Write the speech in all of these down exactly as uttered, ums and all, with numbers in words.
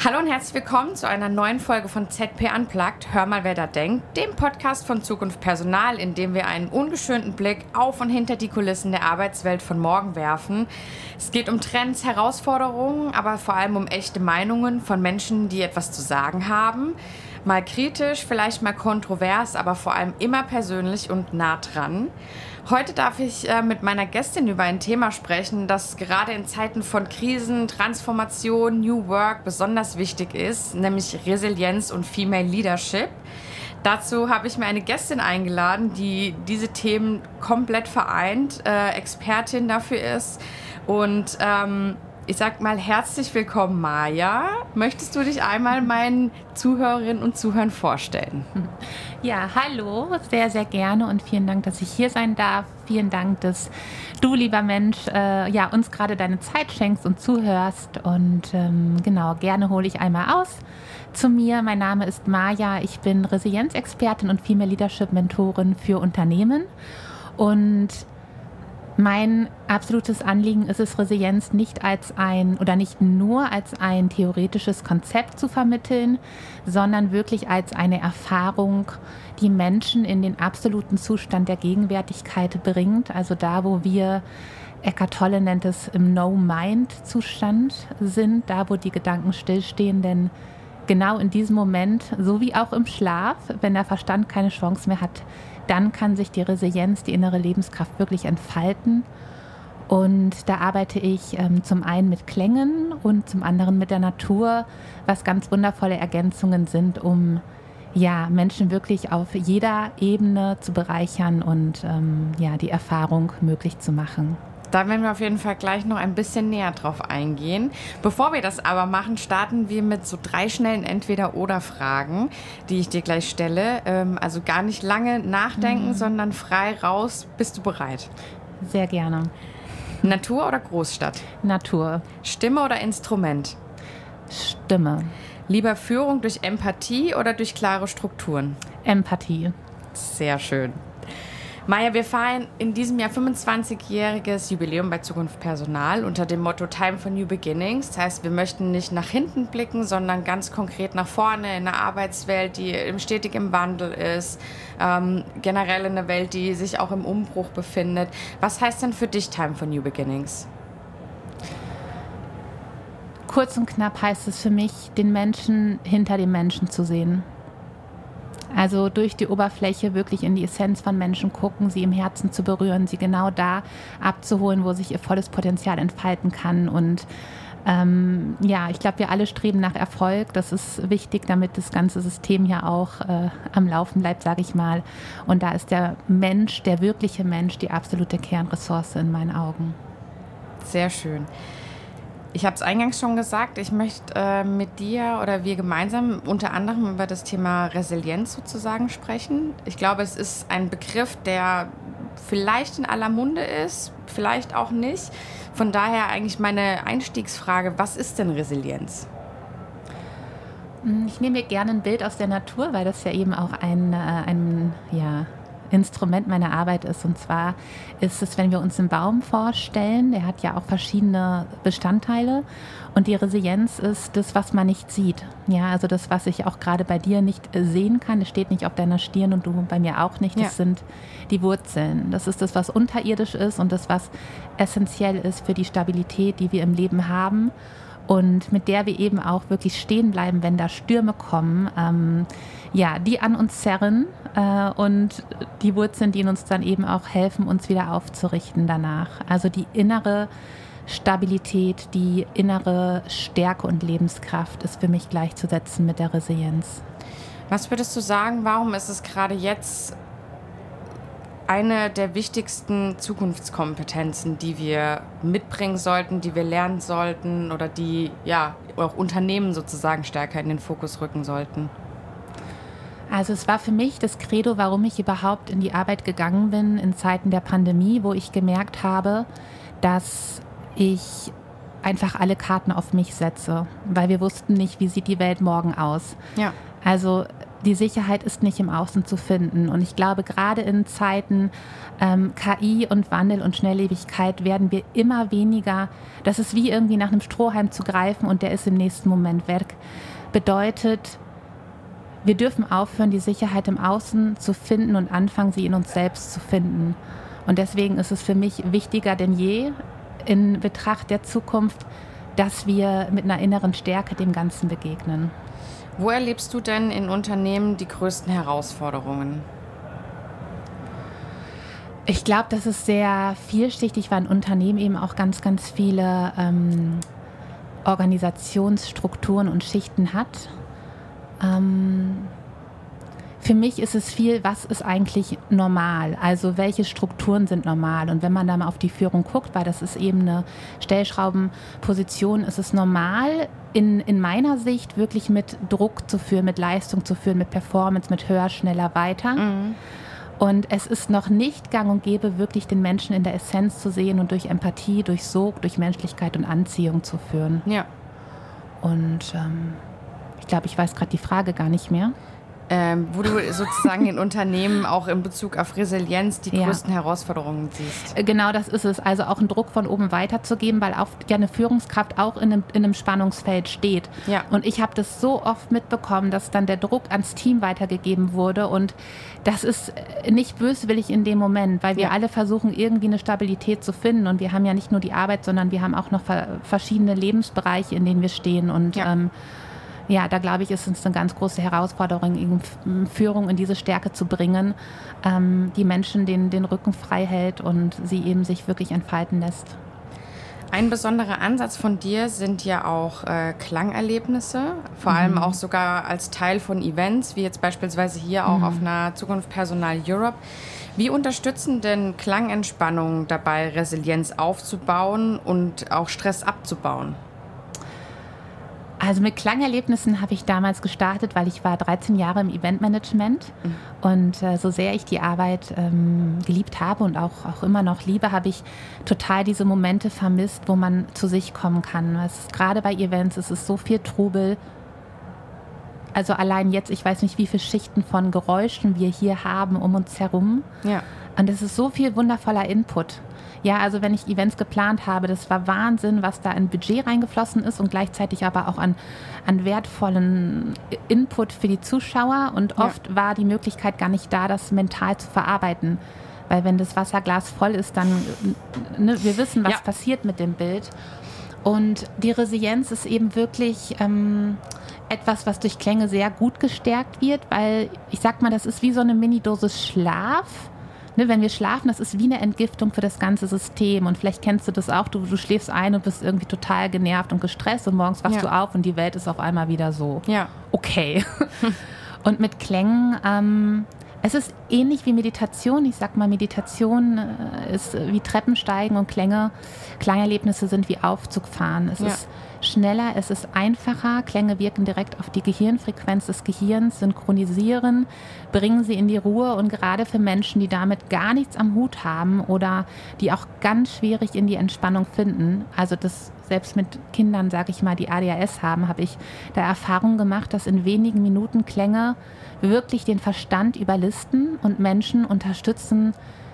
Hallo und herzlich willkommen zu einer neuen Folge von Z P Unplugged, Hör mal, wer da denkt, dem Podcast von Zukunft Personal, in dem wir einen ungeschönten Blick auf und hinter die Kulissen der Arbeitswelt von morgen werfen. Es geht um Trends, Herausforderungen, aber vor allem um echte Meinungen von Menschen, die etwas zu sagen haben. Mal kritisch, vielleicht mal kontrovers, aber vor allem immer persönlich und nah dran. Heute darf ich äh, mit meiner Gästin über ein Thema sprechen, das gerade in Zeiten von Krisen, Transformation, New Work besonders wichtig ist, nämlich Resilienz und Female Leadership. Dazu habe ich mir eine Gästin eingeladen, die diese Themen komplett vereint, äh, Expertin dafür ist. Und ähm, ich sag mal herzlich willkommen, Maja. Möchtest du dich einmal meinen Zuhörerinnen und Zuhörern vorstellen? Ja, hallo, sehr, sehr gerne und vielen Dank, dass ich hier sein darf. Vielen Dank, dass du, lieber Mensch, äh, ja, uns gerade deine Zeit schenkst und zuhörst. Und ähm, genau, gerne hole ich einmal aus zu mir. Mein Name ist Maja, ich bin Resilienzexpertin und Female Leadership Mentorin für Unternehmen. Und mein absolutes Anliegen ist es, Resilienz nicht als ein oder nicht nur als ein theoretisches Konzept zu vermitteln, sondern wirklich als eine Erfahrung, die Menschen in den absoluten Zustand der Gegenwärtigkeit bringt. Also da, wo wir, Eckhart Tolle nennt es, im No-Mind-Zustand sind, da, wo die Gedanken stillstehen, denn genau in diesem Moment, so wie auch im Schlaf, wenn der Verstand keine Chance mehr hat, dann kann sich die Resilienz, die innere Lebenskraft wirklich entfalten. Und da arbeite ich ähm, zum einen mit Klängen und zum anderen mit der Natur, was ganz wundervolle Ergänzungen sind, um ja, Menschen wirklich auf jeder Ebene zu bereichern und ähm, ja, die Erfahrung möglich zu machen. Da werden wir auf jeden Fall gleich noch ein bisschen näher drauf eingehen. Bevor wir das aber machen, starten wir mit so drei schnellen Entweder-Oder-Fragen, die ich dir gleich stelle. Ähm, also gar nicht lange nachdenken, mhm. sondern frei raus. Bist du bereit? Sehr gerne. Natur oder Großstadt? Natur. Stimme oder Instrument? Stimme. Lieber Führung durch Empathie oder durch klare Strukturen? Empathie. Sehr schön. Maja, wir feiern in diesem Jahr fünfundzwanzigjähriges Jubiläum bei Zukunft Personal unter dem Motto Time for New Beginnings. Das heißt, wir möchten nicht nach hinten blicken, sondern ganz konkret nach vorne in eine Arbeitswelt, die stetig im Wandel ist, ähm, generell in eine Welt, die sich auch im Umbruch befindet. Was heißt denn für dich Time for New Beginnings? Kurz und knapp heißt es für mich, den Menschen hinter dem Menschen zu sehen. Also durch die Oberfläche wirklich in die Essenz von Menschen gucken, sie im Herzen zu berühren, sie genau da abzuholen, wo sich ihr volles Potenzial entfalten kann. Und ähm, ja, ich glaube, wir alle streben nach Erfolg. Das ist wichtig, damit das ganze System ja auch äh, am Laufen bleibt, sage ich mal. Und da ist der Mensch, der wirkliche Mensch, die absolute Kernressource in meinen Augen. Sehr schön. Ich habe es eingangs schon gesagt, ich möchte äh, mit dir oder wir gemeinsam unter anderem über das Thema Resilienz sozusagen sprechen. Ich glaube, es ist ein Begriff, der vielleicht in aller Munde ist, vielleicht auch nicht. Von daher eigentlich meine Einstiegsfrage, was ist denn Resilienz? Ich nehme mir gerne ein Bild aus der Natur, weil das ja eben auch ein, äh, ein ja, Instrument meiner Arbeit ist. Und zwar ist es, wenn wir uns einen Baum vorstellen, der hat ja auch verschiedene Bestandteile. Und die Resilienz ist das, was man nicht sieht. Ja, also das, was ich auch gerade bei dir nicht sehen kann. Das steht nicht auf deiner Stirn und du bei mir auch nicht. Das ja. sind die Wurzeln. Das ist das, was unterirdisch ist und das, was essentiell ist für die Stabilität, die wir im Leben haben. Und mit der wir eben auch wirklich stehen bleiben, wenn da Stürme kommen, ähm, ja, die an uns zerren äh, und die Wurzeln, die uns dann eben auch helfen, uns wieder aufzurichten danach. Also die innere Stabilität, die innere Stärke und Lebenskraft ist für mich gleichzusetzen mit der Resilienz. Was würdest du sagen, warum ist es gerade jetzt eine der wichtigsten Zukunftskompetenzen, die wir mitbringen sollten, die wir lernen sollten oder die ja auch Unternehmen sozusagen stärker in den Fokus rücken sollten? Also es war für mich das Credo, warum ich überhaupt in die Arbeit gegangen bin in Zeiten der Pandemie, wo ich gemerkt habe, dass ich einfach alle Karten auf mich setze, weil wir wussten nicht, wie sieht die Welt morgen aus. Ja. Also die Sicherheit ist nicht im Außen zu finden. Und ich glaube, gerade in Zeiten ähm, K I und Wandel und Schnelllebigkeit werden wir immer weniger, das ist wie irgendwie nach einem Strohhalm zu greifen und der ist im nächsten Moment weg. Bedeutet, wir dürfen aufhören, die Sicherheit im Außen zu finden und anfangen, sie in uns selbst zu finden. Und deswegen ist es für mich wichtiger denn je in Betracht der Zukunft, dass wir mit einer inneren Stärke dem Ganzen begegnen. Wo erlebst du denn in Unternehmen die größten Herausforderungen? Ich glaube, das ist sehr vielschichtig, weil ein Unternehmen eben auch ganz, ganz viele ähm, Organisationsstrukturen und Schichten hat. Ähm, für mich ist es viel, was ist eigentlich normal? Also welche Strukturen sind normal? Und wenn man dann mal auf die Führung guckt, weil das ist eben eine Stellschraubenposition, ist es normal, in, in meiner Sicht wirklich mit Druck zu führen, mit Leistung zu führen, mit Performance, mit höher, schneller, weiter. Mhm. Und es ist noch nicht gang und gäbe, wirklich den Menschen in der Essenz zu sehen und durch Empathie, durch Sog, durch Menschlichkeit und Anziehung zu führen. Ja. Und ähm, ich glaube, ich weiß gerade die Frage gar nicht mehr. Ähm, wo du sozusagen in Unternehmen auch in Bezug auf Resilienz die ja. größten Herausforderungen siehst. Genau, das ist es. Also auch einen Druck von oben weiterzugeben, weil auch ja eine Führungskraft auch in einem, in einem Spannungsfeld steht. Ja. Und ich habe das so oft mitbekommen, dass dann der Druck ans Team weitergegeben wurde. Und das ist nicht böswillig in dem Moment, weil wir ja. alle versuchen, irgendwie eine Stabilität zu finden. Und wir haben ja nicht nur die Arbeit, sondern wir haben auch noch verschiedene Lebensbereiche, in denen wir stehen. Und ja. ähm, Ja, da glaube ich, ist es eine ganz große Herausforderung, Führung in diese Stärke zu bringen, ähm, die Menschen den, den Rücken frei hält und sie eben sich wirklich entfalten lässt. Ein besonderer Ansatz von dir sind ja auch äh, Klangerlebnisse, vor mhm. allem auch sogar als Teil von Events, wie jetzt beispielsweise hier auch mhm. auf einer Zukunft Personal Europe. Wie unterstützen denn Klangentspannungen dabei, Resilienz aufzubauen und auch Stress abzubauen? Also mit Klangerlebnissen habe ich damals gestartet, weil ich war dreizehn Jahre im Eventmanagement mhm. und äh, so sehr ich die Arbeit ähm, geliebt habe und auch, auch immer noch liebe, habe ich total diese Momente vermisst, wo man zu sich kommen kann. Es ist, gerade bei Events ist es so viel Trubel. Also allein jetzt, ich weiß nicht, wie viele Schichten von Geräuschen wir hier haben um uns herum. Ja. Und es ist so viel wundervoller Input. Ja, also wenn ich Events geplant habe, das war Wahnsinn, was da in Budget reingeflossen ist und gleichzeitig aber auch an, an wertvollen Input für die Zuschauer. Und oft ja. war die Möglichkeit gar nicht da, das mental zu verarbeiten. Weil wenn das Wasserglas voll ist, dann, ne, wir wissen, was ja. passiert mit dem Bild. Und die Resilienz ist eben wirklich ähm, etwas, was durch Klänge sehr gut gestärkt wird, weil ich sag mal, das ist wie so eine Mini-Dosis Schlaf. Ne, wenn wir schlafen, das ist wie eine Entgiftung für das ganze System. Und vielleicht kennst du das auch, du, du schläfst ein und bist irgendwie total genervt und gestresst und morgens wachst ja. du auf und die Welt ist auf einmal wieder so. Ja. Okay. Und mit Klängen, ähm, es ist ähnlich wie Meditation. Ich sag mal, Meditation äh, ist wie Treppensteigen und Klänge, Klangerlebnisse sind wie Aufzugfahren. Es ja. ist schneller, es ist einfacher. Klänge wirken direkt auf die Gehirnfrequenz des Gehirns, synchronisieren, bringen sie in die Ruhe. Und gerade für Menschen, die damit gar nichts am Hut haben oder die auch ganz schwierig in die Entspannung finden, also das selbst mit Kindern, sage ich mal, die A D H S haben, habe ich da Erfahrung gemacht, dass in wenigen Minuten Klänge wirklich den Verstand überlisten und Menschen unterstützen,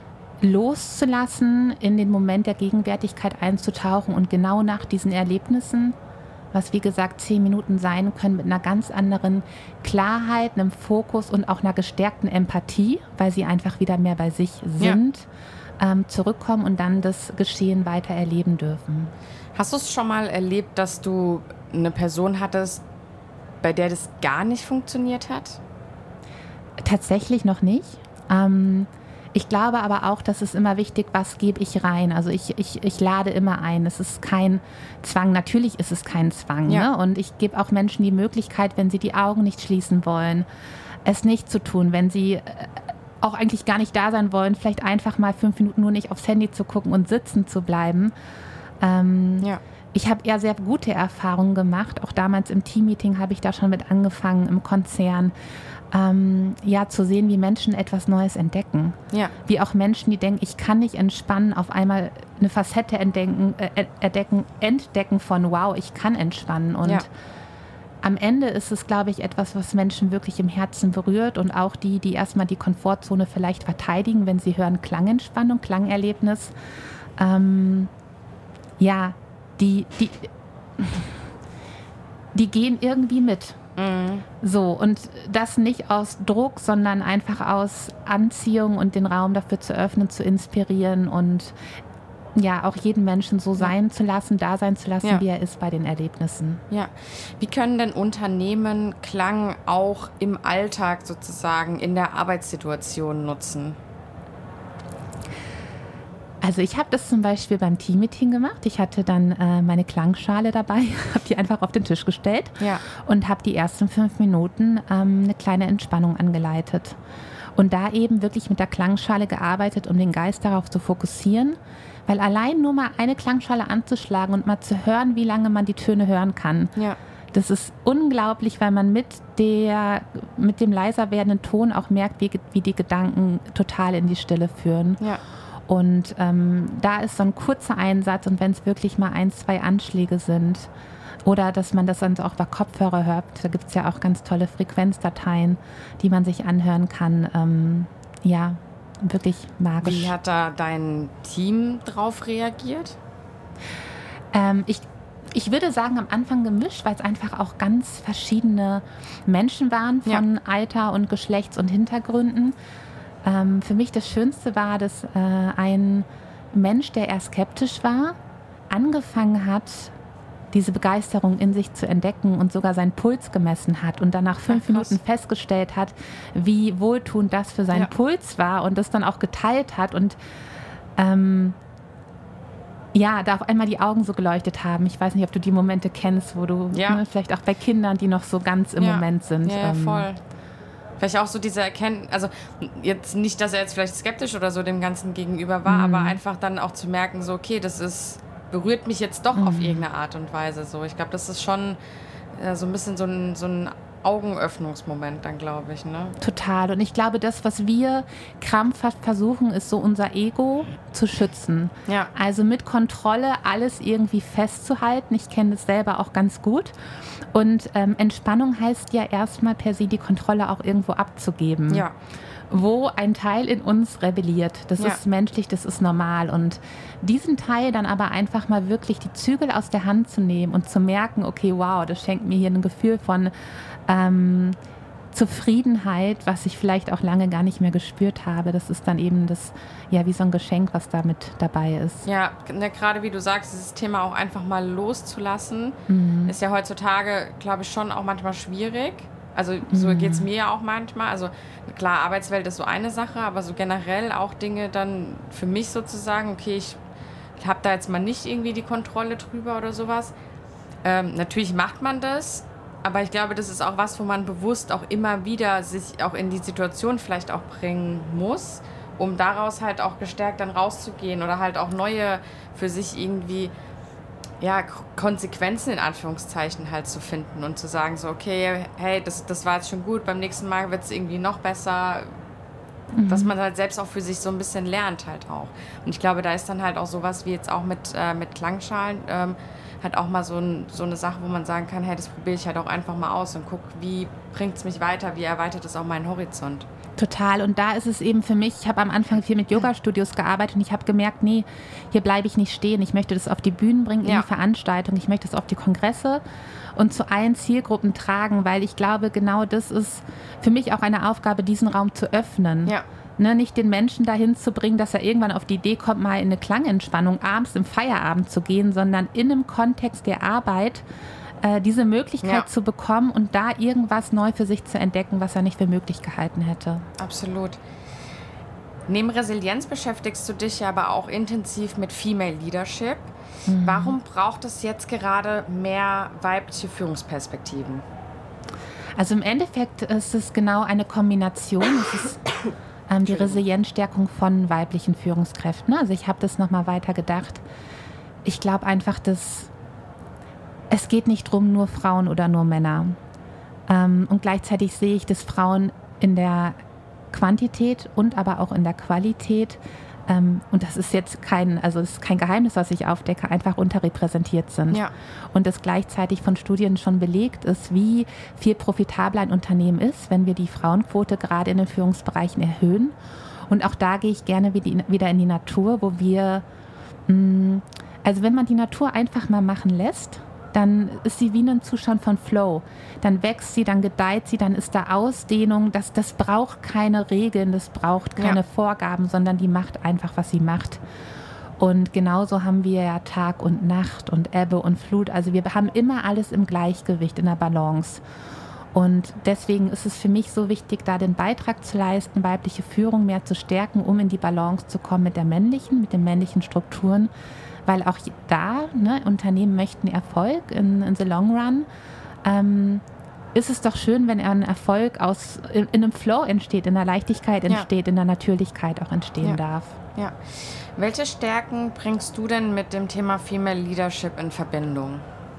loszulassen, in den Moment der Gegenwärtigkeit einzutauchen und genau nach diesen Erlebnissen, was wie gesagt zehn Minuten sein können, mit einer ganz anderen Klarheit, einem Fokus und auch einer gestärkten Empathie, weil sie einfach wieder mehr bei sich sind, ja. ähm, zurückkommen und dann das Geschehen weiter erleben dürfen. Hast du es schon mal erlebt, dass du eine Person hattest, bei der das gar nicht funktioniert hat? Tatsächlich noch nicht. Ähm, Ich glaube aber auch, dass es immer wichtig, was gebe ich rein. Also ich, ich, ich lade immer ein. Es ist kein Zwang. Natürlich ist es kein Zwang. Ja. Ne? Und ich gebe auch Menschen die Möglichkeit, wenn sie die Augen nicht schließen wollen, es nicht zu tun. Wenn sie auch eigentlich gar nicht da sein wollen, vielleicht einfach mal fünf Minuten nur nicht aufs Handy zu gucken und sitzen zu bleiben. Ähm, ja. Ich habe eher sehr gute Erfahrungen gemacht. Auch damals im Teammeeting habe ich da schon mit angefangen, im Konzern. Ähm, ja, zu sehen, wie Menschen etwas Neues entdecken. Ja. Wie auch Menschen, die denken, ich kann nicht entspannen, auf einmal eine Facette entdecken, äh, entdecken, entdecken von wow, ich kann entspannen. Und ja. am Ende ist es, glaube ich, etwas, was Menschen wirklich im Herzen berührt und auch die, die erstmal die Komfortzone vielleicht verteidigen, wenn sie hören Klangentspannung, Klangerlebnis. Ähm, ja, die, die, die gehen irgendwie mit. Mhm. So, und das nicht aus Druck, sondern einfach aus Anziehung und den Raum dafür zu öffnen, zu inspirieren und ja, auch jeden Menschen so sein ja. zu lassen, da sein zu lassen, ja. wie er ist bei den Erlebnissen. Ja. Wie können denn Unternehmen Klang auch im Alltag sozusagen in der Arbeitssituation nutzen? Also ich habe das zum Beispiel beim Teammeeting gemacht. Ich hatte dann äh, meine Klangschale dabei, habe die einfach auf den Tisch gestellt ja. und habe die ersten fünf Minuten ähm, eine kleine Entspannung angeleitet. Und da eben wirklich mit der Klangschale gearbeitet, um den Geist darauf zu fokussieren. Weil allein nur mal eine Klangschale anzuschlagen und mal zu hören, wie lange man die Töne hören kann, ja. das ist unglaublich, weil man mit, der, mit dem leiser werdenden Ton auch merkt, wie, wie die Gedanken total in die Stille führen. Ja. Und ähm, da ist so ein kurzer Einsatz und wenn es wirklich mal ein, zwei Anschläge sind oder dass man das dann auch bei Kopfhörer hört, da gibt es ja auch ganz tolle Frequenzdateien, die man sich anhören kann, ähm, ja, wirklich magisch. Wie hat da dein Team drauf reagiert? Ähm, ich, ich würde sagen, am Anfang gemischt, weil es einfach auch ganz verschiedene Menschen waren von ja. Alter und Geschlechts- und Hintergründen. Ähm, für mich das Schönste war, dass äh, ein Mensch, der eher skeptisch war, angefangen hat, diese Begeisterung in sich zu entdecken und sogar seinen Puls gemessen hat und dann nach fünf ja, Minuten festgestellt hat, wie wohltuend das für seinen ja. Puls war und das dann auch geteilt hat und ähm, ja, da auf einmal die Augen so geleuchtet haben. Ich weiß nicht, ob du die Momente kennst, wo du ja. ne, vielleicht auch bei Kindern, die noch so ganz im ja. Moment sind. Ja, ähm, voll. Vielleicht auch so diese Erkenntnis, also jetzt nicht, dass er jetzt vielleicht skeptisch oder so dem Ganzen gegenüber war, mhm. aber einfach dann auch zu merken, so okay, das ist berührt mich jetzt doch mhm. auf irgendeine Art und Weise. So. Ich glaube, das ist schon äh, so ein bisschen so ein, so ein Augenöffnungsmoment dann, glaube ich. Ne? Total. Und ich glaube, das, was wir krampfhaft versuchen, ist so unser Ego zu schützen. Ja. Also mit Kontrolle alles irgendwie festzuhalten. Ich kenne das selber auch ganz gut. Und ähm, Entspannung heißt ja erstmal per se die Kontrolle auch irgendwo abzugeben. Ja. Wo ein Teil in uns rebelliert. Das ja. ist menschlich, das ist normal. Und diesen Teil dann aber einfach mal wirklich die Zügel aus der Hand zu nehmen und zu merken, okay, wow, das schenkt mir hier ein Gefühl von ähm, Zufriedenheit, was ich vielleicht auch lange gar nicht mehr gespürt habe. Das ist dann eben das, ja, wie so ein Geschenk, was da mit dabei ist. Ja, ne, gerade wie du sagst, dieses Thema auch einfach mal loszulassen, mhm. ist ja heutzutage, glaube ich, schon auch manchmal schwierig. Also so mhm. geht es mir ja auch manchmal. Also klar, Arbeitswelt ist so eine Sache, aber so generell auch Dinge dann für mich sozusagen, okay, ich habe da jetzt mal nicht irgendwie die Kontrolle drüber oder sowas. Ähm, natürlich macht man das, aber ich glaube, das ist auch was, wo man bewusst auch immer wieder sich auch in die Situation vielleicht auch bringen muss, um daraus halt auch gestärkt dann rauszugehen oder halt auch neue für sich irgendwie ja, Konsequenzen in Anführungszeichen halt zu finden und zu sagen so, okay, hey, das, das war jetzt schon gut, beim nächsten Mal wird es irgendwie noch besser, mhm. dass man halt selbst auch für sich so ein bisschen lernt halt auch. Und ich glaube, da ist dann halt auch sowas wie jetzt auch mit, äh, mit Klangschalen ähm, halt auch mal so, ein, so eine Sache, wo man sagen kann, hey, das probiere ich halt auch einfach mal aus und guck, wie bringt es mich weiter, wie erweitert es auch meinen Horizont. Total. Und da ist es eben für mich, ich habe am Anfang viel mit Yoga-Studios gearbeitet und ich habe gemerkt, nee, hier bleibe ich nicht stehen. Ich möchte das auf die Bühnen bringen, in ja. die Veranstaltung. Ich möchte das auf die Kongresse und zu allen Zielgruppen tragen, weil ich glaube, genau das ist für mich auch eine Aufgabe, diesen Raum zu öffnen. Ja. Ne, nicht den Menschen dahin zu bringen, dass er irgendwann auf die Idee kommt, mal in eine Klangentspannung abends im Feierabend zu gehen, sondern in einem Kontext der Arbeit äh, diese Möglichkeit ja. zu bekommen und da irgendwas neu für sich zu entdecken, was er nicht für möglich gehalten hätte. Absolut. Neben Resilienz beschäftigst du dich aber auch intensiv mit Female Leadership. Mhm. Warum braucht es jetzt gerade mehr weibliche Führungsperspektiven? Also im Endeffekt ist es genau eine Kombination. Es ist ähm, die Resilienzstärkung von weiblichen Führungskräften. Also ich habe das nochmal weiter gedacht. Ich glaube einfach, dass es geht nicht darum, nur Frauen oder nur Männer. Ähm, und gleichzeitig sehe ich, dass Frauen in der Quantität und aber auch in der Qualität ähm, und das ist jetzt kein, also es ist kein Geheimnis, was ich aufdecke, einfach unterrepräsentiert sind. Ja. Und es gleichzeitig von Studien schon belegt ist, wie viel profitabler ein Unternehmen ist, wenn wir die Frauenquote gerade in den Führungsbereichen erhöhen. Und auch da gehe ich gerne wieder in die Natur, wo wir, mh, also wenn man die Natur einfach mal machen lässt, dann ist sie wie ein Zustand von Flow. Dann wächst sie, dann gedeiht sie, dann ist da Ausdehnung. Das, das braucht keine Regeln, das braucht keine ja. Vorgaben, sondern die macht einfach, was sie macht. Und genauso haben wir ja Tag und Nacht und Ebbe und Flut. Also wir haben immer alles im Gleichgewicht, in der Balance. Und deswegen ist es für mich so wichtig, da den Beitrag zu leisten, weibliche Führung mehr zu stärken, um in die Balance zu kommen mit der männlichen, mit den männlichen Strukturen. Weil auch da, ne, Unternehmen möchten Erfolg in, in the long run. Ähm, ist es doch schön, wenn ein Erfolg aus, in, in einem Flow entsteht, in der Leichtigkeit entsteht, ja. in der Natürlichkeit auch entstehen ja. darf. Ja. Welche Stärken bringst du denn mit dem Thema Female Leadership in Verbindung?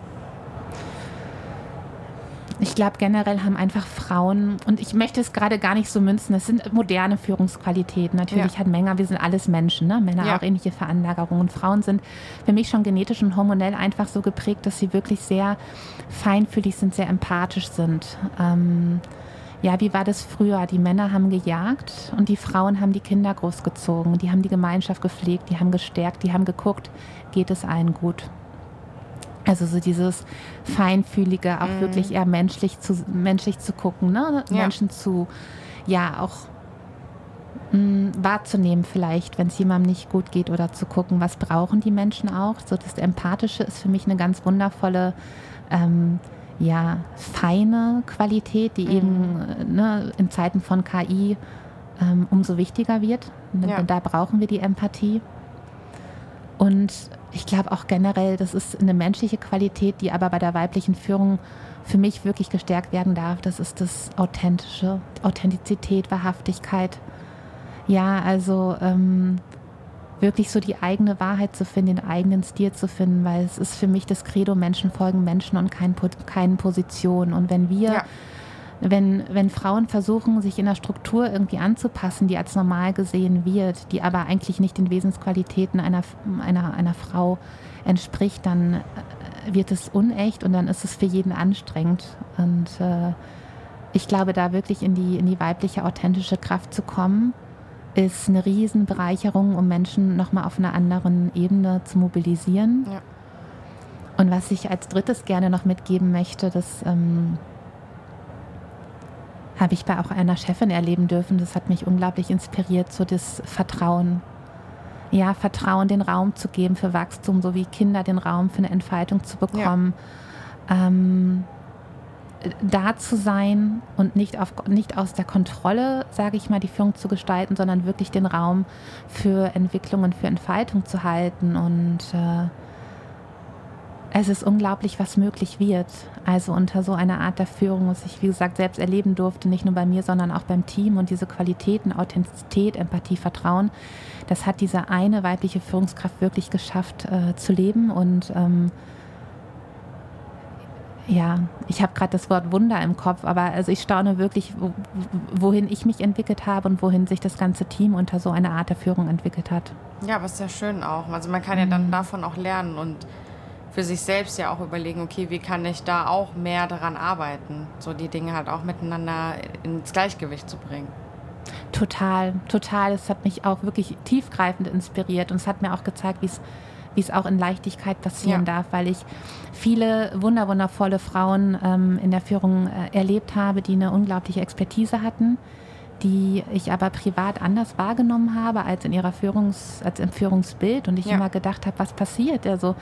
Ich glaube, generell haben einfach Frauen, und ich möchte es gerade gar nicht so münzen, es sind moderne Führungsqualitäten. Natürlich ja. hat Männer, wir sind alles Menschen, ne? Männer ja. auch ähnliche Veranlagerungen. Und Frauen sind für mich schon genetisch und hormonell einfach so geprägt, dass sie wirklich sehr feinfühlig sind, sehr empathisch sind. Ähm, ja, wie war das früher? Die Männer haben gejagt und die Frauen haben die Kinder großgezogen. Die haben die Gemeinschaft gepflegt, die haben gestärkt, die haben geguckt, geht es allen gut. Also so dieses Feinfühlige, auch mm. wirklich eher menschlich zu, menschlich zu gucken, ne? Ja. Menschen zu, ja, auch mh, wahrzunehmen vielleicht, wenn es jemandem nicht gut geht, oder zu gucken, was brauchen die Menschen auch. So das Empathische ist für mich eine ganz wundervolle, ähm, ja, feine Qualität, die mm. eben ne, in Zeiten von K I ähm, umso wichtiger wird. Ja. Da brauchen wir die Empathie. Und ich glaube auch generell, das ist eine menschliche Qualität, die aber bei der weiblichen Führung für mich wirklich gestärkt werden darf. Das ist das Authentische, Authentizität, Wahrhaftigkeit. Ja, also ähm, wirklich so die eigene Wahrheit zu finden, den eigenen Stil zu finden, weil es ist für mich das Credo, Menschen folgen Menschen und kein, keinen Positionen. Und wenn wir... Ja. Wenn, wenn Frauen versuchen, sich in der Struktur irgendwie anzupassen, die als normal gesehen wird, die aber eigentlich nicht den Wesensqualitäten einer, einer, einer Frau entspricht, dann wird es unecht und dann ist es für jeden anstrengend. Und äh, ich glaube, da wirklich in die, in die weibliche, authentische Kraft zu kommen, ist eine Riesenbereicherung, um Menschen nochmal auf einer anderen Ebene zu mobilisieren. Ja. Und was ich als drittes gerne noch mitgeben möchte, dass... Ähm, habe ich bei auch einer Chefin erleben dürfen. Das hat mich unglaublich inspiriert, so das Vertrauen. Ja, Vertrauen, den Raum zu geben für Wachstum, so wie Kinder den Raum für eine Entfaltung zu bekommen. Ja. Ähm, da zu sein und nicht, auf, nicht aus der Kontrolle, sage ich mal, die Führung zu gestalten, sondern wirklich den Raum für Entwicklung und für Entfaltung zu halten. Und äh, es ist unglaublich, was möglich wird. Also unter so einer Art der Führung, was ich, wie gesagt, selbst erleben durfte, nicht nur bei mir, sondern auch beim Team. Und diese Qualitäten, Authentizität, Empathie, Vertrauen, das hat diese eine weibliche Führungskraft wirklich geschafft äh, zu leben. Und ähm, ja, ich habe gerade das Wort Wunder im Kopf, aber also ich staune wirklich, wo, wohin ich mich entwickelt habe und wohin sich das ganze Team unter so einer Art der Führung entwickelt hat. Ja, aber ist ja schön auch. Also man kann ja dann davon auch lernen und für sich selbst ja auch überlegen, okay, wie kann ich da auch mehr daran arbeiten, so die Dinge halt auch miteinander ins Gleichgewicht zu bringen. Total, total. Es hat mich auch wirklich tiefgreifend inspiriert und es hat mir auch gezeigt, wie es wie es auch in Leichtigkeit passieren ja. darf, weil ich viele wunder, wundervolle Frauen ähm, in der Führung äh, erlebt habe, die eine unglaubliche Expertise hatten, die ich aber privat anders wahrgenommen habe als in ihrer Führungs, als im Führungsbild und ich ja. immer gedacht habe, was passiert? Also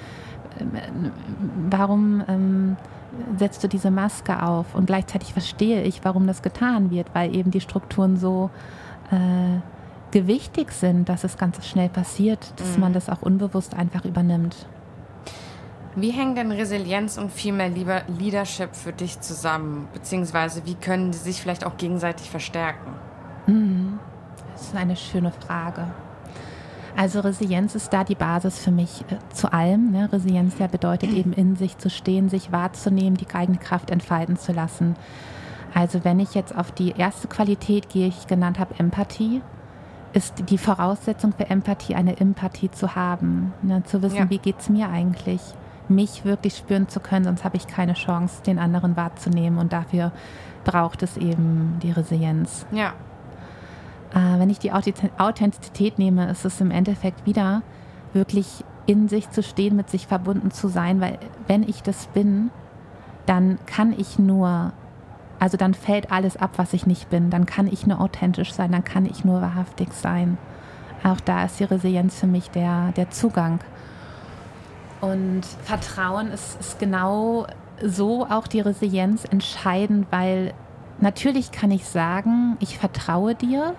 warum ähm, setzt du diese Maske auf? Und gleichzeitig verstehe ich, warum das getan wird, weil eben die Strukturen so äh, gewichtig sind, dass es ganz schnell passiert, dass mhm. man das auch unbewusst einfach übernimmt. Wie hängen denn Resilienz und Female Leadership für dich zusammen? Beziehungsweise wie können sie sich vielleicht auch gegenseitig verstärken? Mhm. Das ist eine schöne Frage. Also Resilienz ist da die Basis für mich äh, zu allem. Ne? Resilienz ja bedeutet eben in sich zu stehen, sich wahrzunehmen, die eigene Kraft entfalten zu lassen. Also wenn ich jetzt auf die erste Qualität gehe, die ich genannt habe, Empathie, ist die Voraussetzung für Empathie, eine Empathie zu haben. Ne? Zu wissen, ja. wie geht es mir eigentlich? Mich wirklich spüren zu können, sonst habe ich keine Chance, den anderen wahrzunehmen. Und dafür braucht es eben die Resilienz. Ja. Äh, wenn ich die Authentizität nehme, ist es im Endeffekt wieder wirklich in sich zu stehen, mit sich verbunden zu sein, weil wenn ich das bin, dann kann ich nur, also dann fällt alles ab, was ich nicht bin, dann kann ich nur authentisch sein, dann kann ich nur wahrhaftig sein. Auch da ist die Resilienz für mich der, der Zugang. Und Vertrauen ist, ist genau so auch die Resilienz entscheidend, weil natürlich kann ich sagen, ich vertraue dir,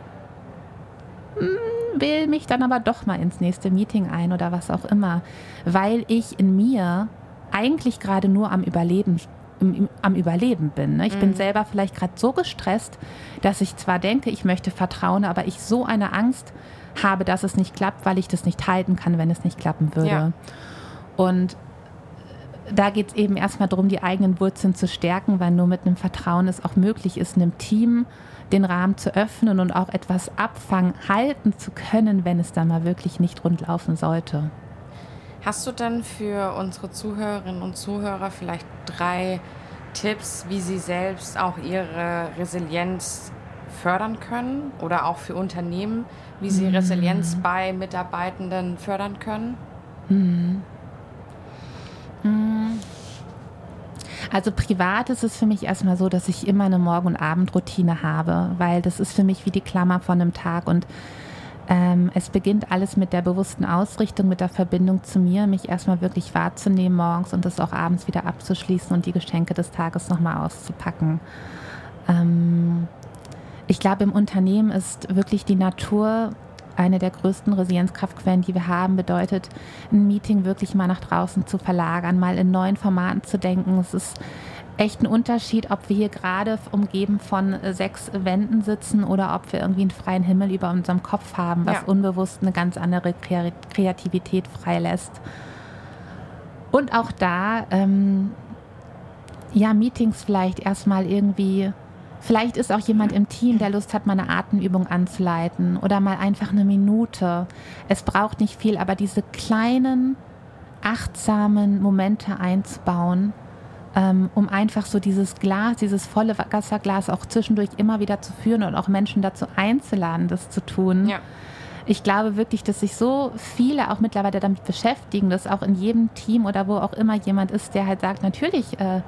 wähle mich dann aber doch mal ins nächste Meeting ein oder was auch immer, weil ich in mir eigentlich gerade nur am Überleben, im, am Überleben bin. Ne? Ich mhm. bin selber vielleicht gerade so gestresst, dass ich zwar denke, ich möchte vertrauen, aber ich so eine Angst habe, dass es nicht klappt, weil ich das nicht halten kann, wenn es nicht klappen würde. Ja. Und da geht es eben erstmal darum, die eigenen Wurzeln zu stärken, weil nur mit einem Vertrauen es auch möglich ist, einem Team den Rahmen zu öffnen und auch etwas abfangen, halten zu können, wenn es dann mal wirklich nicht rund laufen sollte. Hast du dann für unsere Zuhörerinnen und Zuhörer vielleicht drei Tipps, wie sie selbst auch ihre Resilienz fördern können oder auch für Unternehmen, wie sie mhm. Resilienz bei Mitarbeitenden fördern können? Mhm. Also privat ist es für mich erstmal so, dass ich immer eine Morgen- und Abendroutine habe, weil das ist für mich wie die Klammer von einem Tag und ähm, es beginnt alles mit der bewussten Ausrichtung, mit der Verbindung zu mir, mich erstmal wirklich wahrzunehmen morgens und das auch abends wieder abzuschließen und die Geschenke des Tages nochmal auszupacken. Ähm, ich glaube, im Unternehmen ist wirklich die Natur eine der größten Resilienzkraftquellen, die wir haben, bedeutet, ein Meeting wirklich mal nach draußen zu verlagern, mal in neuen Formaten zu denken. Es ist echt ein Unterschied, ob wir hier gerade umgeben von sechs Wänden sitzen oder ob wir irgendwie einen freien Himmel über unserem Kopf haben, was ja. unbewusst eine ganz andere Kreativität freilässt. Und auch da, ähm, ja, Meetings vielleicht erstmal irgendwie. Vielleicht ist auch jemand im Team, der Lust hat, mal eine Atemübung anzuleiten oder mal einfach eine Minute. Es braucht nicht viel, aber diese kleinen, achtsamen Momente einzubauen, ähm, um einfach so dieses Glas, dieses volle Wasserglas auch zwischendurch immer wieder zu führen und auch Menschen dazu einzuladen, das zu tun. Ja. Ich glaube wirklich, dass sich so viele auch mittlerweile damit beschäftigen, dass auch in jedem Team oder wo auch immer jemand ist, der halt sagt, natürlich äh,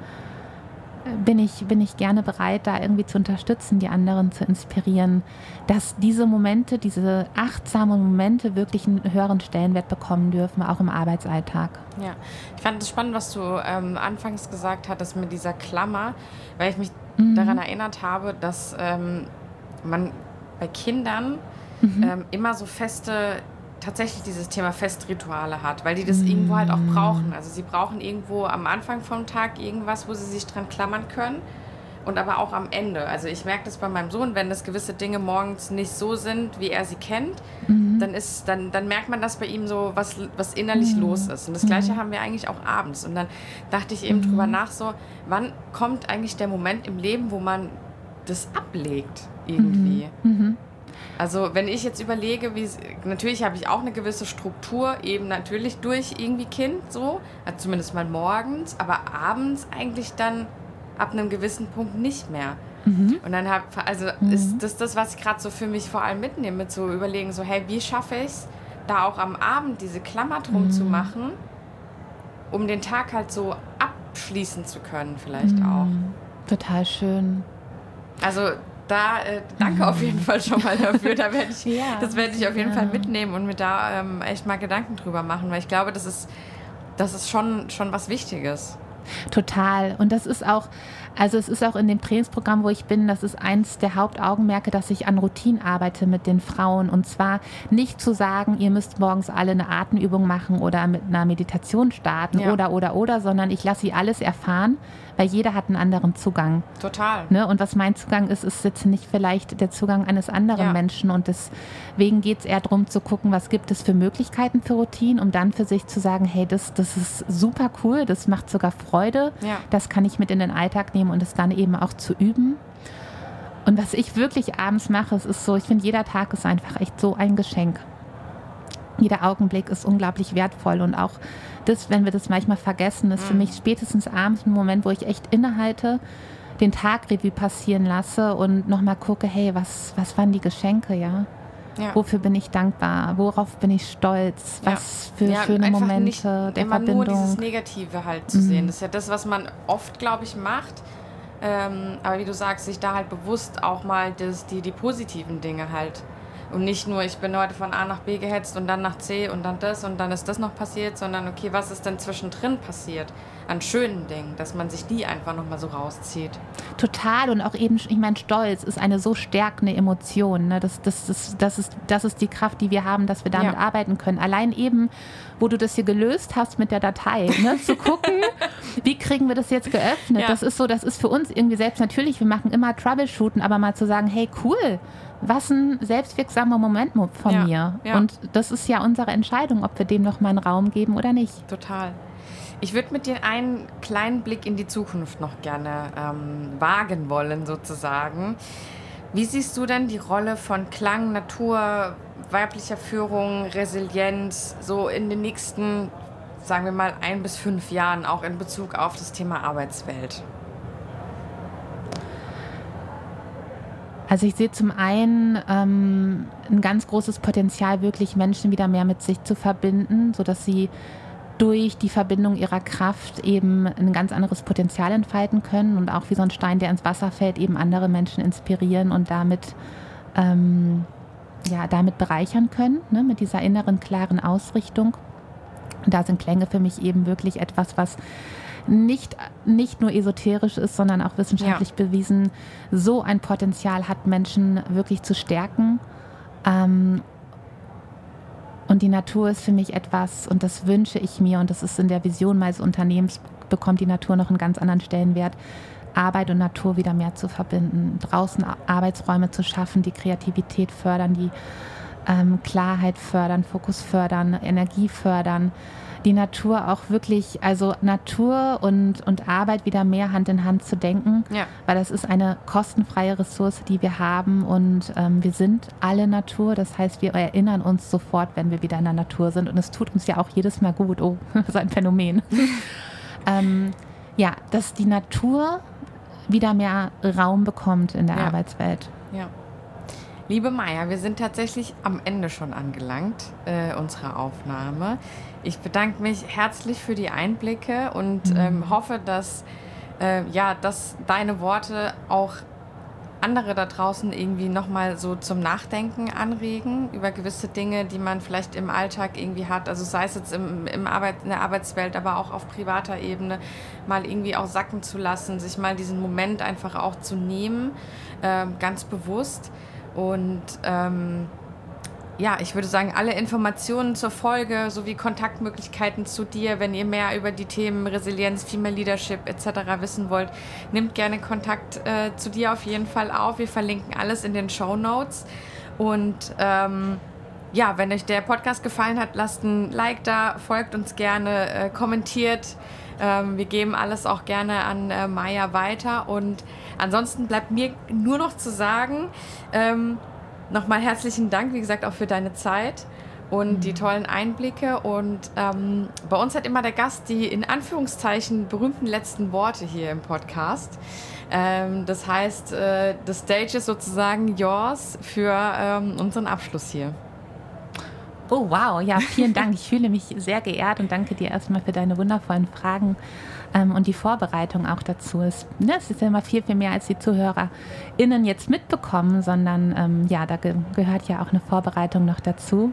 bin ich, bin ich gerne bereit, da irgendwie zu unterstützen, die anderen zu inspirieren, dass diese Momente, diese achtsamen Momente wirklich einen höheren Stellenwert bekommen dürfen, auch im Arbeitsalltag. Ja, ich fand es spannend, was du ähm, anfangs gesagt hattest mit dieser Klammer, weil ich mich mhm. daran erinnert habe, dass ähm, man bei Kindern mhm. ähm, immer so feste tatsächlich dieses Thema Festrituale hat, weil die das mm. irgendwo halt auch brauchen. Also sie brauchen irgendwo am Anfang vom Tag irgendwas, wo sie sich dran klammern können und aber auch am Ende. Also ich merke das bei meinem Sohn, wenn das gewisse Dinge morgens nicht so sind, wie er sie kennt, mm. dann ist, dann, dann merkt man, dass bei ihm so was, was innerlich mm. los ist. Und das Gleiche mm. haben wir eigentlich auch abends. Und dann dachte ich eben mm. drüber nach so, wann kommt eigentlich der Moment im Leben, wo man das ablegt irgendwie? Mm. Mm. Also wenn ich jetzt überlege, wie natürlich habe ich auch eine gewisse Struktur, eben natürlich durch irgendwie Kind so, also zumindest mal morgens, aber abends eigentlich dann ab einem gewissen Punkt nicht mehr. Mhm. Und dann habe, also mhm. ist das das, was ich gerade so für mich vor allem mitnehme, mit so überlegen, so hey, wie schaffe ich es, da auch am Abend diese Klammer drum mhm. zu machen, um den Tag halt so abschließen zu können vielleicht mhm. auch. Total schön. Also da, äh, danke auf jeden Fall schon mal dafür. Da werd ich, ja, das werde ich auf jeden ja. Fall mitnehmen und mir da ähm, echt mal Gedanken drüber machen, weil ich glaube, das ist, das ist schon, schon was Wichtiges. Total. Und das ist auch, also es ist auch in dem Trainingsprogramm, wo ich bin, das ist eins der Hauptaugenmerke, dass ich an Routinen arbeite mit den Frauen. Und zwar nicht zu sagen, ihr müsst morgens alle eine Atemübung machen oder mit einer Meditation starten ja. oder, oder, oder, sondern ich lasse sie alles erfahren, weil jeder hat einen anderen Zugang. Total. Ne? Und was mein Zugang ist, ist jetzt nicht vielleicht der Zugang eines anderen ja. Menschen. Und deswegen geht es eher darum zu gucken, was gibt es für Möglichkeiten für Routinen, um dann für sich zu sagen, hey, das, das ist super cool, das macht sogar Freude, ja. das kann ich mit in den Alltag nehmen und es dann eben auch zu üben. Und was ich wirklich abends mache, es ist so, ich finde, jeder Tag ist einfach echt so ein Geschenk. Jeder Augenblick ist unglaublich wertvoll und auch das, wenn wir das manchmal vergessen, ist für mich spätestens abends ein Moment, wo ich echt innehalte, den Tag Revue passieren lasse und nochmal gucke, hey, was, was waren die Geschenke, ja? Ja. Wofür bin ich dankbar? Worauf bin ich stolz? Was ja. für ja, schöne Momente nicht der immer Verbindung. Nur dieses Negative halt zu mhm. sehen. Das ist ja das, was man oft, glaube ich, macht. Ähm, aber wie du sagst, sich da halt bewusst auch mal das, die, die positiven Dinge halt. Und nicht nur, ich bin heute von A nach B gehetzt und dann nach C und dann das und dann ist das noch passiert, sondern okay, was ist denn zwischendrin passiert an schönen Dingen, dass man sich die einfach nochmal so rauszieht. Total, und auch eben, ich meine, Stolz ist eine so stärkende Emotion. Ne? Das, das, das, das, ist, das ist die Kraft, die wir haben, dass wir damit ja. arbeiten können. Allein eben, wo du das hier gelöst hast mit der Datei, ne? Zu gucken, wie kriegen wir das jetzt geöffnet. Ja. Das ist so, das ist für uns irgendwie selbst natürlich, wir machen immer Troubleshooten, aber mal zu sagen, hey, cool, was ein selbstwirksamer Moment von ja, mir. Ja. Und das ist ja unsere Entscheidung, ob wir dem noch mal einen Raum geben oder nicht. Total. Ich würde mit dir einen kleinen Blick in die Zukunft noch gerne ähm, wagen wollen, sozusagen. Wie siehst du denn die Rolle von Klang, Natur, weiblicher Führung, Resilienz so in den nächsten, sagen wir mal, ein bis fünf Jahren, auch in Bezug auf das Thema Arbeitswelt? Also ich sehe zum einen ähm, ein ganz großes Potenzial, wirklich Menschen wieder mehr mit sich zu verbinden, sodass sie durch die Verbindung ihrer Kraft eben ein ganz anderes Potenzial entfalten können und auch wie so ein Stein, der ins Wasser fällt, eben andere Menschen inspirieren und damit, ähm, ja, damit bereichern können, ne, mit dieser inneren, klaren Ausrichtung. Und da sind Klänge für mich eben wirklich etwas, was nicht, nicht nur esoterisch ist, sondern auch wissenschaftlich ja. bewiesen, so ein Potenzial hat, Menschen wirklich zu stärken. Ähm, und die Natur ist für mich etwas, und das wünsche ich mir, und das ist in der Vision meines Unternehmens, bekommt die Natur noch einen ganz anderen Stellenwert, Arbeit und Natur wieder mehr zu verbinden, draußen Arbeitsräume zu schaffen, die Kreativität fördern, die ähm, Klarheit fördern, Fokus fördern, Energie fördern, die Natur auch wirklich, also Natur und, und Arbeit wieder mehr Hand in Hand zu denken, ja. weil das ist eine kostenfreie Ressource, die wir haben und ähm, wir sind alle Natur, das heißt, wir erinnern uns sofort, wenn wir wieder in der Natur sind und es tut uns ja auch jedes Mal gut, oh, so ein Phänomen. ähm, ja, dass die Natur wieder mehr Raum bekommt in der ja. Arbeitswelt. Ja. Liebe Maja, wir sind tatsächlich am Ende schon angelangt äh, unserer Aufnahme. Ich bedanke mich herzlich für die Einblicke und mhm. ähm, hoffe, dass, äh, ja, dass deine Worte auch andere da draußen irgendwie nochmal so zum Nachdenken anregen über gewisse Dinge, die man vielleicht im Alltag irgendwie hat. Also sei es jetzt im, im Arbeit, in der Arbeitswelt, aber auch auf privater Ebene, mal irgendwie auch sacken zu lassen, sich mal diesen Moment einfach auch zu nehmen, äh, ganz bewusst. Und ähm, ja, ich würde sagen, alle Informationen zur Folge sowie Kontaktmöglichkeiten zu dir, wenn ihr mehr über die Themen Resilienz, Female Leadership et cetera wissen wollt, nehmt gerne Kontakt äh, zu dir auf jeden Fall auf. Wir verlinken alles in den Shownotes. Und ähm, ja, wenn euch der Podcast gefallen hat, lasst ein Like da, folgt uns gerne, äh, kommentiert. Ähm, wir geben alles auch gerne an äh, Maja weiter. Und ansonsten bleibt mir nur noch zu sagen, ähm, nochmal herzlichen Dank, wie gesagt, auch für deine Zeit und mhm. die tollen Einblicke. Und ähm, bei uns hat immer der Gast die in Anführungszeichen berühmten letzten Worte hier im Podcast. Ähm, das heißt, äh, the stage ist sozusagen yours für ähm, unseren Abschluss hier. Oh, wow. Ja, vielen Dank. Ich fühle mich sehr geehrt und danke dir erstmal für deine wundervollen Fragen ähm, und die Vorbereitung auch dazu. Es, ne, es ist ja immer viel, viel mehr, als die ZuhörerInnen jetzt mitbekommen, sondern ähm, ja, da ge- gehört ja auch eine Vorbereitung noch dazu.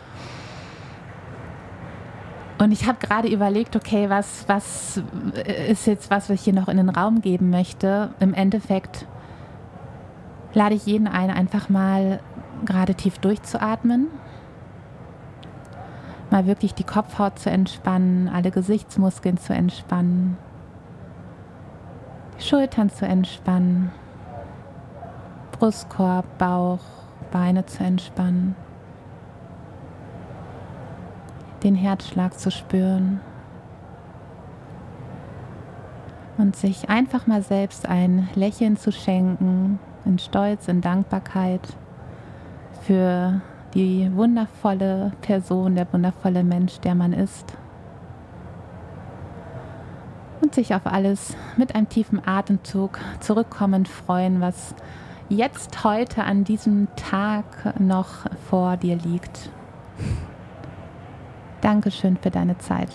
Und ich habe gerade überlegt, okay, was, was ist jetzt was, was ich hier noch in den Raum geben möchte? Im Endeffekt lade ich jeden ein, einfach mal gerade tief durchzuatmen. Mal wirklich die Kopfhaut zu entspannen, alle Gesichtsmuskeln zu entspannen, die Schultern zu entspannen, Brustkorb, Bauch, Beine zu entspannen, den Herzschlag zu spüren und sich einfach mal selbst ein Lächeln zu schenken, in Stolz, in Dankbarkeit für die wundervolle Person, der wundervolle Mensch, der man ist. Und sich auf alles mit einem tiefen Atemzug zurückkommen freuen, was jetzt heute an diesem Tag noch vor dir liegt. Dankeschön für deine Zeit.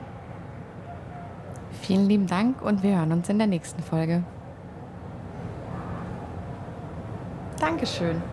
Vielen lieben Dank und wir hören uns in der nächsten Folge. Dankeschön.